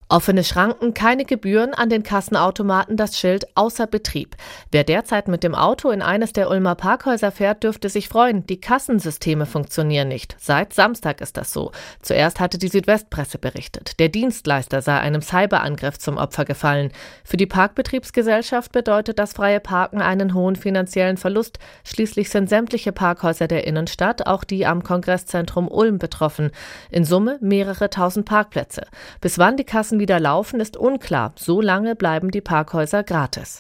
Offene Schranken, keine Gebühren, an den Kassenautomaten das Schild außer Betrieb. Wer derzeit mit dem Auto in eines der Ulmer Parkhäuser fährt, dürfte sich freuen. Die Kassensysteme funktionieren nicht. Seit Samstag ist das so. Zuerst hatte die Südwestpresse berichtet. Der Dienstleister sei einem Cyberangriff zum Opfer gefallen. Für die Parkbetriebsgesellschaft bedeutet das freie Parken einen hohen finanziellen Verlust. Schließlich sind sämtliche Parkhäuser der Innenstadt, auch die am Kongresszentrum Ulm, betroffen. In Summe mehrere tausend Parkplätze. Bis wann die Kassen wieder laufen, ist unklar. So lange bleiben die Parkhäuser gratis.